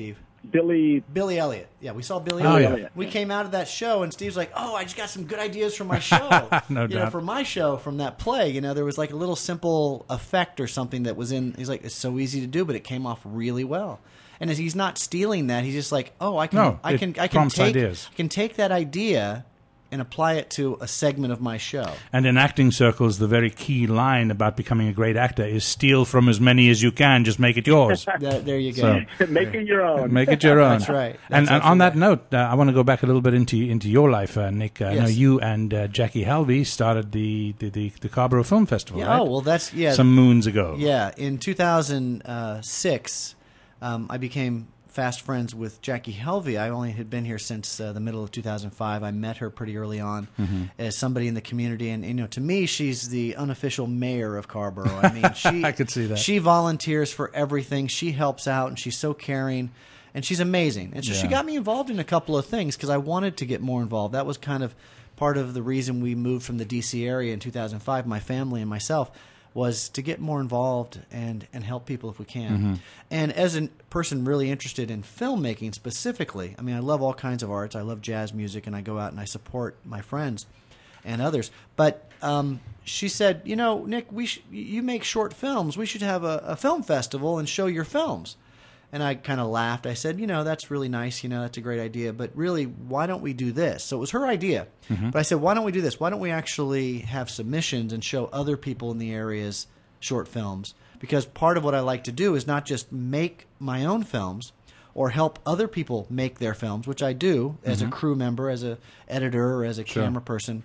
Billy. Billy Elliot. Yeah, we saw Billy Oh, Elliot. yeah. We came out of that show, and Steve's like, "Oh, I just got some good ideas for my show." No you know, doubt. for my show from that play, you know, there was like a little simple effect or something that was in. He's like, "It's so easy to do, but it came off really well." And as he's not stealing that, he's just like, "Oh, I can, No, I it can, I can prompts take, ideas. I can take that idea and apply it to a segment of my show." And in acting circles, the very key line about becoming a great actor is steal from as many as you can, just make it yours. There, there you go. So, Make it your own. make it your own. That's right. And, That's and on that absolutely note, uh, I want to go back a little bit into into your life, uh, Nick. I Yes. know you and uh, Jackie Halvey started the, the, the, the Scarborough Film Festival, Yeah, right? Oh, well, that's yeah. Some moons ago. Yeah, in two thousand six, um, I became fast friends with Jackie Helvey. I only had been here since uh, the middle of two thousand five. I met her pretty early on Mm-hmm. as somebody in the community, and you know, to me, she's the unofficial mayor of Scarborough. I mean, she I could see that. She volunteers for everything. She helps out, and she's so caring, and she's amazing. And so she Yeah. got me involved in a couple of things because I wanted to get more involved. That was kind of part of the reason we moved from the D C area in two thousand five. My family and myself. Was to get more involved and, and help people if we can. Mm-hmm. And as a person really interested in filmmaking specifically, I mean, I love all kinds of arts. I love jazz music, and I go out and I support my friends and others. But um, she said, you know, Nick, we sh- you make short films. We should have a, a film festival and show your films. And I kind of laughed. I said, you know, that's really nice. You know, that's a great idea. But really, why don't we do this? So it was her idea. Mm-hmm. But I said, why don't we do this? Why don't we actually have submissions and show other people in the area's short films? Because part of what I like to do is not just make my own films or help other people make their films, which I do as Mm-hmm. a crew member, as a editor, or as a Sure. camera person.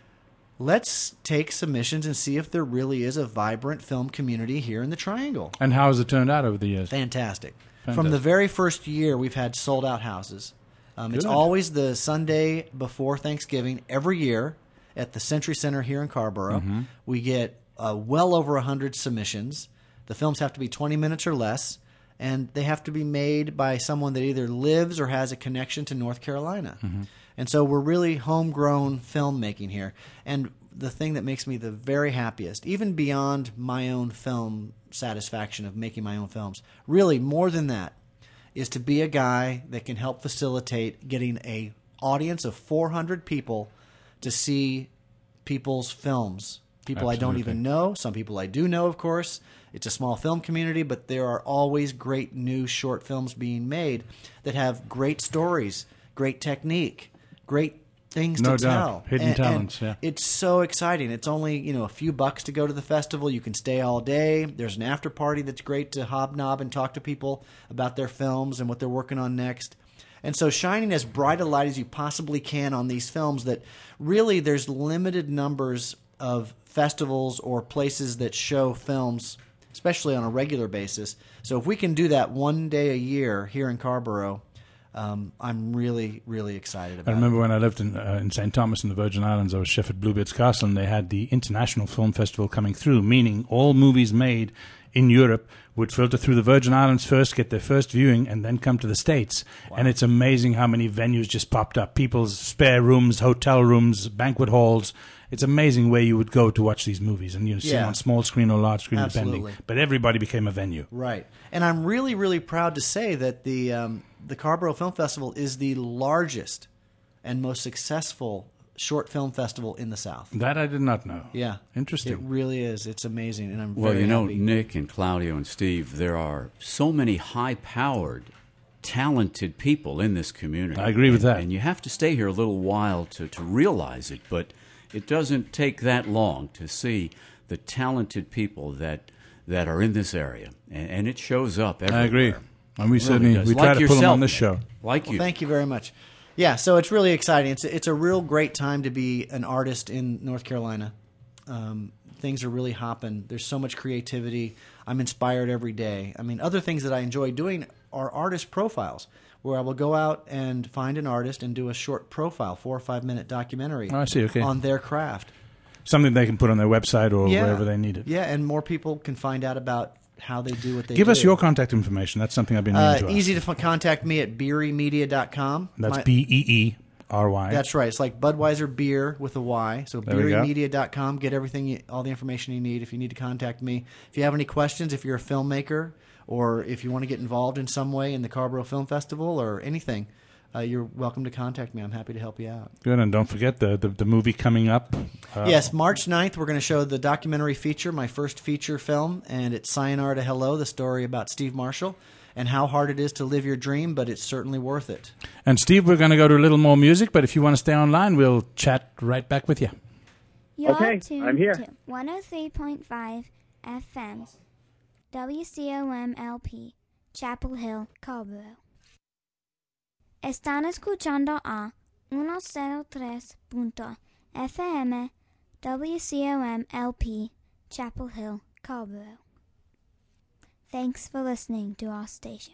Let's take submissions and see if there really is a vibrant film community here in the Triangle. And how has it turned out over the years? Fantastic. From Fantastic. the very first year, we've had sold out houses. Um, it's Good. always the Sunday before Thanksgiving every year at the Century Center here in Scarborough. Mm-hmm. We get uh, well over one hundred submissions. The films have to be twenty minutes or less, and they have to be made by someone that either lives or has a connection to North Carolina. Mm-hmm. And so we're really homegrown filmmaking here. And the thing that makes me the very happiest, even beyond my own film satisfaction of making my own films, really more than that, is to be a guy that can help facilitate getting a audience of four hundred people to see people's films. People I don't Absolutely. even know. Some people I do know, of course. It's a small film community, but there are always great new short films being made that have great stories, great technique, great things No to doubt. tell. Hidden And- and talents, yeah. It's so exciting. It's only, you know, a few bucks to go to the festival. You can stay all day. There's an after party that's great to hobnob and talk to people about their films and what they're working on next. And so shining as bright a light as you possibly can on these films that really there's limited numbers of festivals or places that show films, especially on a regular basis. So if we can do that one day a year here in Scarborough, um, I'm really, really excited about I it. remember when I lived in uh, in Saint Thomas in the Virgin Islands, I was chef at Bluebeard's Castle, and they had the International Film Festival coming through, meaning all movies made in Europe would filter through the Virgin Islands first, get their first viewing, and then come to the States. And it's amazing how many venues just popped up. People's spare rooms, hotel rooms, banquet halls. It's amazing where you would go to watch these movies, and you know, see them Yeah. on small screen or large screen, Absolutely. depending. But everybody became a venue. Right. And I'm really, really proud to say that the um, the Scarborough Film Festival is the largest and most successful short film festival in the South. That I did not know. Yeah. Interesting. It really is. It's amazing, and I'm Well, very you know, happy. Nick and Claudio and Steve, there are so many high-powered, talented people in this community. I agree with And- that. And you have to stay here a little while to, to realize it, but it doesn't take that long to see the talented people that that are in this area, and, and it shows up everywhere. I agree. And we It certainly does. we try Like to pull them yourself, on this Nick. show. Like Well, you. thank you very much. Yeah, so it's really exciting. It's it's a real great time to be an artist in North Carolina. Um, things are really hopping. There's so much creativity. I'm inspired every day. I mean, other things that I enjoy doing are artist profiles, where I will go out and find an artist and do a short profile, four or five minute documentary Oh, I see, okay. on their craft. Something they can put on their website or Yeah. wherever they need it. Yeah, and more people can find out about how they do what they Give do. us your contact information. That's something I've been meaning Uh, to ask. easy to f- contact me at beery media dot com. That's My- B E E R Y. That's right. It's like Budweiser beer with a Y. So There we go. beery media dot com. Get everything, you, all the information you need. If you need to contact me, if you have any questions, if you're a filmmaker, or if you want to get involved in some way in the Carborough Film Festival or anything, uh, you're welcome to contact me. I'm happy to help you out. Good, and don't forget the, the, the movie coming up. Uh, Yes, March ninth, we're going to show the documentary feature, my first feature film, and it's Sayonara to Hello, the story about Steve Marshall and how hard it is to live your dream, but it's certainly worth it. And Steve, we're going to go to a little more music, but if you want to stay online, we'll chat right back with you. You're Okay, tuned I'm here. to one oh three point five F M, W C O M L P, Chapel Hill, Carborough. Están escuchando a one oh three punto F M, W C O M L P, Chapel Hill, Carborough. Thanks for listening to our station.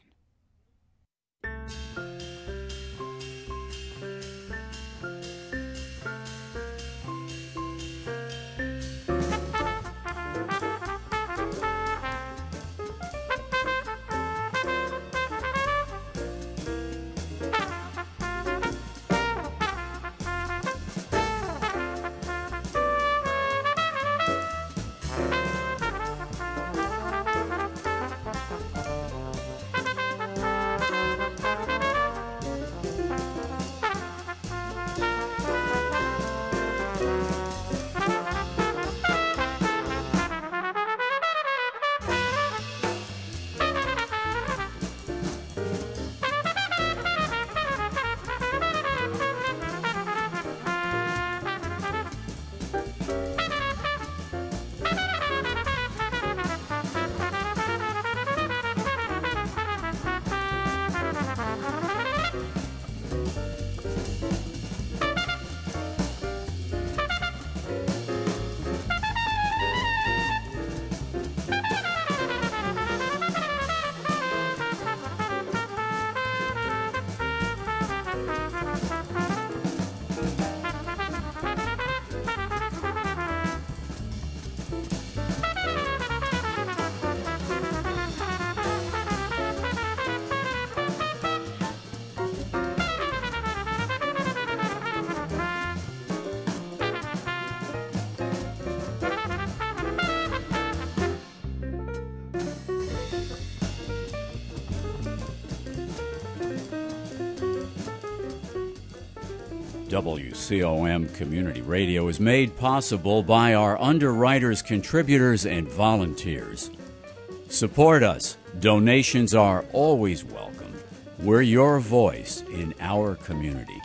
W C O M Community Radio is made possible by our underwriters, contributors, and volunteers. Support us. Donations are always welcome. We're your voice in our community.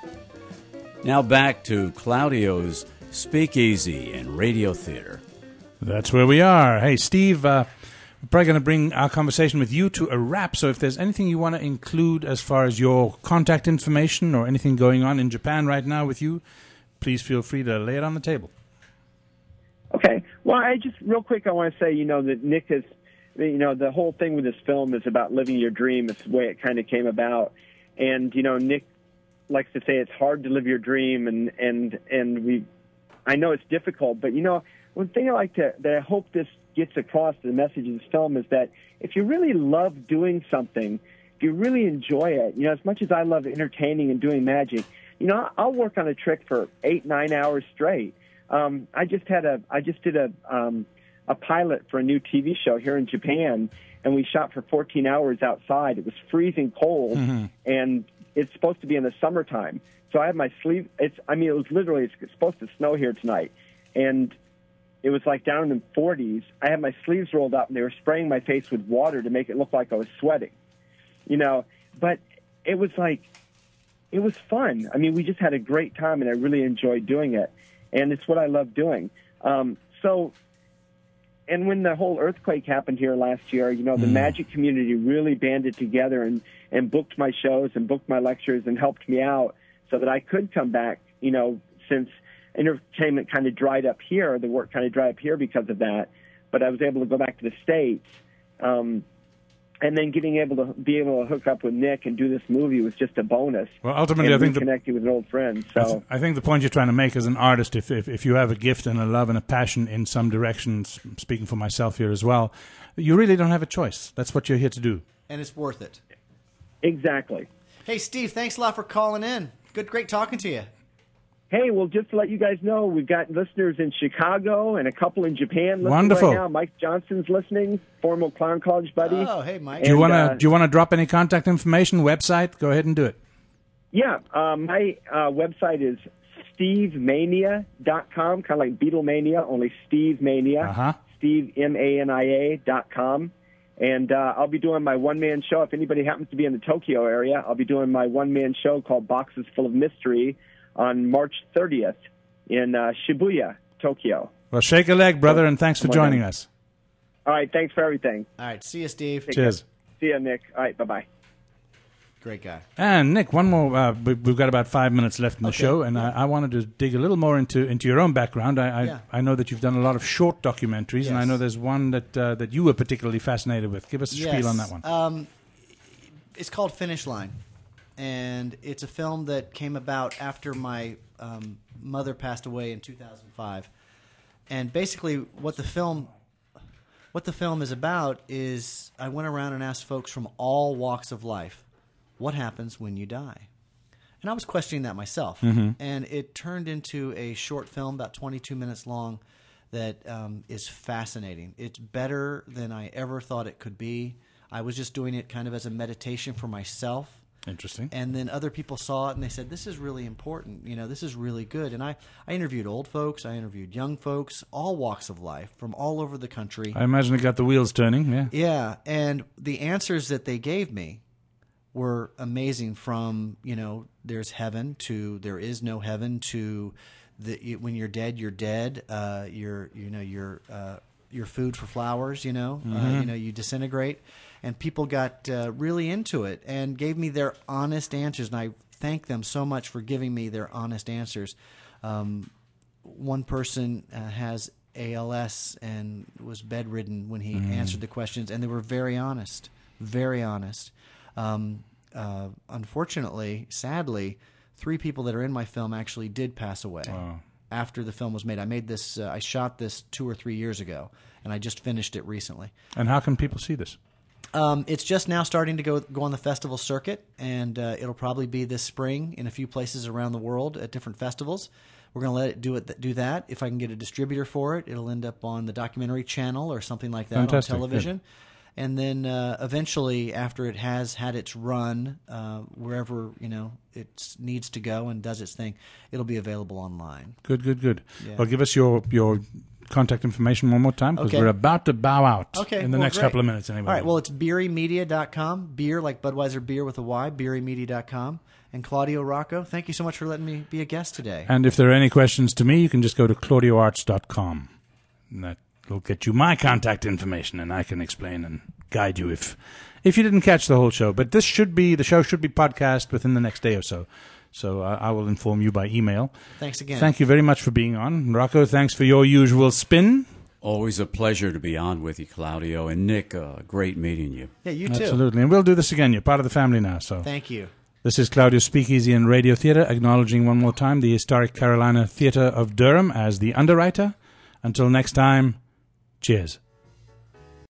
Now back to Claudio's Speakeasy and Radio Theater. That's where we are. Hey, Steve, uh, we're probably going to bring our conversation with you to a wrap. So if there's anything you want to include as far as your contact information or anything going on in Japan right now with you, please feel free to lay it on the table. Okay. Well, I just, real quick, I want to say, you know, that Nick has, you know, the whole thing with this film is about living your dream. It's the way it kind of came about. And, you know, Nick likes to say it's hard to live your dream, and, and, and we, I know it's difficult, but, you know, one thing I like to, that I hope this gets across the message of this film is that if you really love doing something, if you really enjoy it, you know, as much as I love entertaining and doing magic, you know, I'll work on a trick for eight, nine hours straight. Um, I just had a, I just did a, um, a pilot for a new T V show here in Japan, and we shot for fourteen hours outside. It was freezing cold, mm-hmm. and it's supposed to be in the summertime. So I had my sleeve. It's, I mean, it was literally, it's supposed to snow here tonight, and it was like down in the forties. I had my sleeves rolled up, and they were spraying my face with water to make it look like I was sweating, you know. But it was like, it was fun. I mean, we just had a great time, and I really enjoyed doing it, and it's what I love doing. Um, so, and when the whole earthquake happened here last year, you know, the mm. magic community really banded together and, and booked my shows and booked my lectures and helped me out so that I could come back, you know, since entertainment kind of dried up here, the work kind of dried up here because of that. But I was able to go back to the States. Um, and then getting able to be able to hook up with Nick and do this movie was just a bonus. Well, ultimately, I think connecting with an old friend. So I think the point you're trying to make as an artist, if, if if you have a gift and a love and a passion in some direction, speaking for myself here as well, you really don't have a choice. That's what you're here to do, and it's worth it. Exactly. Hey, Steve, thanks a lot for calling in. Good, great talking to you. Hey, well, just to let you guys know, we've got listeners in Chicago and a couple in Japan listening Wonderful. right now. Mike Johnson's listening, former Clown College buddy. Oh, hey, Mike. Do you want to uh, do you want to drop any contact information, website? Go ahead and do it. Yeah, uh, my uh, website is steve mania dot com, kind of like Beatlemania, only Steve Mania. Uh-huh. Steve, M A N I A dot com. And uh, I'll be doing my one-man show. If anybody happens to be in the Tokyo area, I'll be doing my one-man show called Boxes Full of Mystery on March thirtieth in uh, Shibuya, Tokyo. Well, shake a leg, brother, and thanks for Come on joining in. us. All right, thanks for everything. All right, see you, Steve. Take Cheers. care. See you, Nick. All right, bye-bye. Great guy. And Nick, one more. Uh, we- we've got about five minutes left in the Okay. show, and I, I wanted to dig a little more into, into your own background. I I, Yeah. I know that you've done a lot of short documentaries, and I Yes. know there's one that uh, that you were particularly fascinated with. Give us a Yes. spiel on that one. Um, it's called Finish Line, and it's a film that came about after my um, mother passed away in two thousand five. And basically, what the film what the film is about is I went around and asked folks from all walks of life, what happens when you die? And I was questioning that myself. Mhm. And it turned into a short film, about twenty-two minutes long, that um, is fascinating. It's better than I ever thought it could be. I was just doing it kind of as a meditation for myself. Interesting. And then other people saw it and they said, this is really important. You know, this is really good. And I, I interviewed old folks. I interviewed young folks, all walks of life from all over the country. I imagine it got the wheels turning. Yeah. Yeah. And the answers that they gave me were amazing, from, you know, there's heaven to there is no heaven to the, when you're dead, you're dead. Uh, you're, you know, you're, uh, you're food for flowers, you know, uh, Mhm. you know, you disintegrate. And people got uh, really into it and gave me their honest answers. And I thank them so much for giving me their honest answers. Um, one person uh, has A L S and was bedridden when he Mm. answered the questions, and they were very honest, very honest. Um, uh, unfortunately, sadly, three people that are in my film actually did pass away Wow. after the film was made. I made this, uh, I shot this two or three years ago, and I just finished it recently. And how can people see this? Um, it's just now starting to go go on the festival circuit, and uh, it'll probably be this spring in a few places around the world at different festivals. We're going to let it do it do that. If I can get a distributor for it, it'll end up on the Documentary Channel or something like that. Fantastic. On television. And then uh, eventually, after it has had its run, uh, wherever you know it needs to go and does its thing, it'll be available online. Good, good, good. Yeah. Well, give us your your contact information one more time, because Okay. we're about to bow out Okay, in the well, next great. couple of minutes anyway. All right, well, it's beery media dot com. Beer, like Budweiser beer with a Y, beery media dot com. And Claudio Rocco, thank you so much for letting me be a guest today. And if there are any questions to me, you can just go to claudio arts dot com. And that will get you my contact information, and I can explain and guide you if if you didn't catch the whole show. But this should be, the show should be podcast within the next day or so. So uh, I will inform you by email. Thanks again. Thank you very much for being on. Rocco, thanks for your usual spin. Always a pleasure to be on with you, Claudio. And Nick, uh, great meeting you. Yeah, you too. Absolutely. And we'll do this again. You're part of the family now. So Thank you. This is Claudio Speakeasy and Radio Theatre, acknowledging one more time the Historic Carolina Theatre of Durham as the underwriter. Until next time, cheers.